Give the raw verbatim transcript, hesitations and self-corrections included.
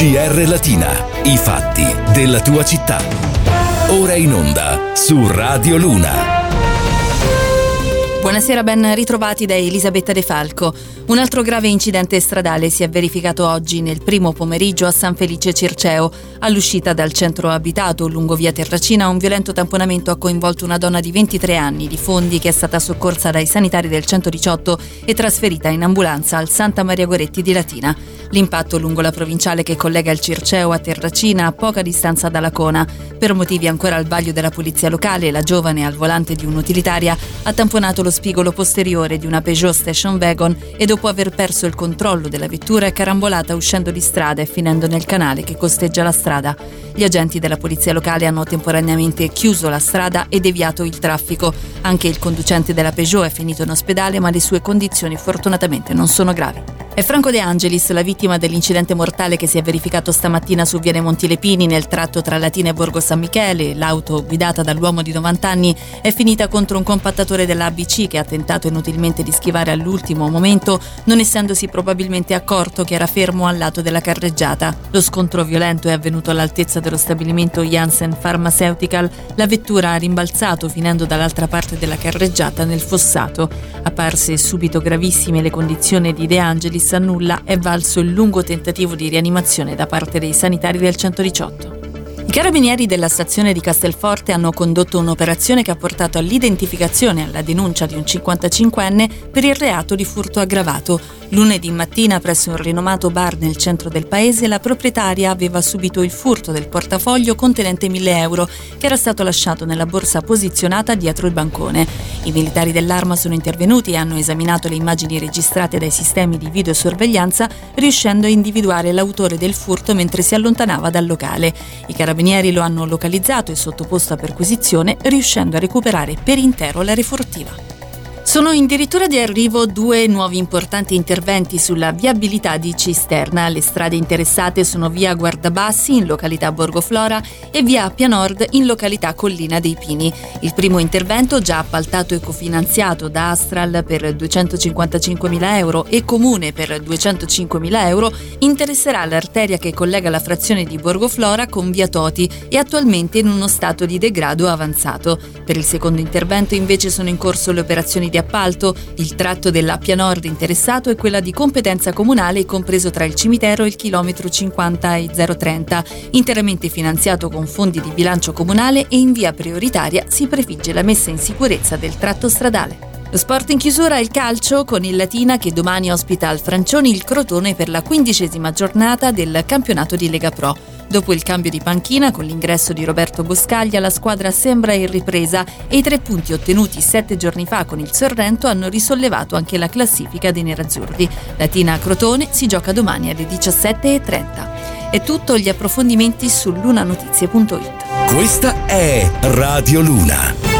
G R Latina, i fatti della tua città. Ora in onda su Radio Luna. Buonasera, ben ritrovati da Elisabetta De Falco. Un altro grave incidente stradale si è verificato oggi nel primo pomeriggio a San Felice Circeo. All'uscita dal centro abitato lungo via Terracina un violento tamponamento ha coinvolto una donna di ventitré anni di Fondi che è stata soccorsa dai sanitari del centodiciotto e trasferita in ambulanza al Santa Maria Goretti di Latina. L'impatto lungo la provinciale che collega il Circeo a Terracina a poca distanza da Lacona. Per motivi ancora al vaglio della polizia locale, la giovane al volante di un'utilitaria ha tamponato lo spigolo posteriore di una Peugeot Station Wagon e dopo aver perso il controllo della vettura è carambolata uscendo di strada e finendo nel canale che costeggia la strada. Gli agenti della polizia locale hanno temporaneamente chiuso la strada e deviato il traffico. Anche il conducente della Peugeot è finito in ospedale, ma le sue condizioni fortunatamente non sono gravi. È Franco De Angelis la vittima dell'incidente mortale che si è verificato stamattina su Viale Montilepini nel tratto tra Latina e Borgo San Michele. L'auto guidata dall'uomo di novanta anni è finita contro un compattatore dell'A B C che ha tentato inutilmente di schivare all'ultimo momento, non essendosi probabilmente accorto che era fermo al lato della carreggiata. Lo scontro violento è avvenuto all'altezza dello stabilimento Janssen Pharmaceutical. La vettura ha rimbalzato finendo dall'altra parte della carreggiata nel fossato. Apparse subito gravissime le condizioni di De Angelis, a nulla è valso il lungo tentativo di rianimazione da parte dei sanitari del centodiciotto. I carabinieri della stazione di Castelforte hanno condotto un'operazione che ha portato all'identificazione e alla denuncia di un cinquantacinquenne per il reato di furto aggravato. Lunedì mattina, presso un rinomato bar nel centro del paese, la proprietaria aveva subito il furto del portafoglio contenente mille euro che era stato lasciato nella borsa posizionata dietro il bancone. I militari dell'Arma sono intervenuti e hanno esaminato le immagini registrate dai sistemi di videosorveglianza, riuscendo a individuare l'autore del furto mentre si allontanava dal locale. I carabinieri lo hanno localizzato e sottoposto a perquisizione, riuscendo a recuperare per intero la refurtiva. Sono addirittura di arrivo due nuovi importanti interventi sulla viabilità di Cisterna. Le strade interessate sono via Guardabassi in località Borgoflora e via Appia Nord in località Collina dei Pini. Il primo intervento, già appaltato e cofinanziato da Astral per duecentocinquantacinquemila euro e Comune per duecentocinquemila euro, interesserà l'arteria che collega la frazione di Borgoflora con via Toti e attualmente in uno stato di degrado avanzato. Per il secondo intervento invece sono in corso le operazioni di appalto. Il tratto dell'Appia Nord interessato è quella di competenza comunale compreso tra il cimitero e il chilometro cinquanta e zero trenta, interamente finanziato con fondi di bilancio comunale e in via prioritaria si prefigge la messa in sicurezza del tratto stradale. Lo sport in chiusura è il calcio, con il Latina che domani ospita al Francioni il Crotone per la quindicesima giornata del campionato di Lega Pro. Dopo il cambio di panchina con l'ingresso di Roberto Boscaglia, la squadra sembra in ripresa e i tre punti ottenuti sette giorni fa con il Sorrento hanno risollevato anche la classifica dei nerazzurri. Latina Crotone si gioca domani alle diciassette e trenta. È tutto, gli approfondimenti su lunanotizie punto it. Questa è Radio Luna.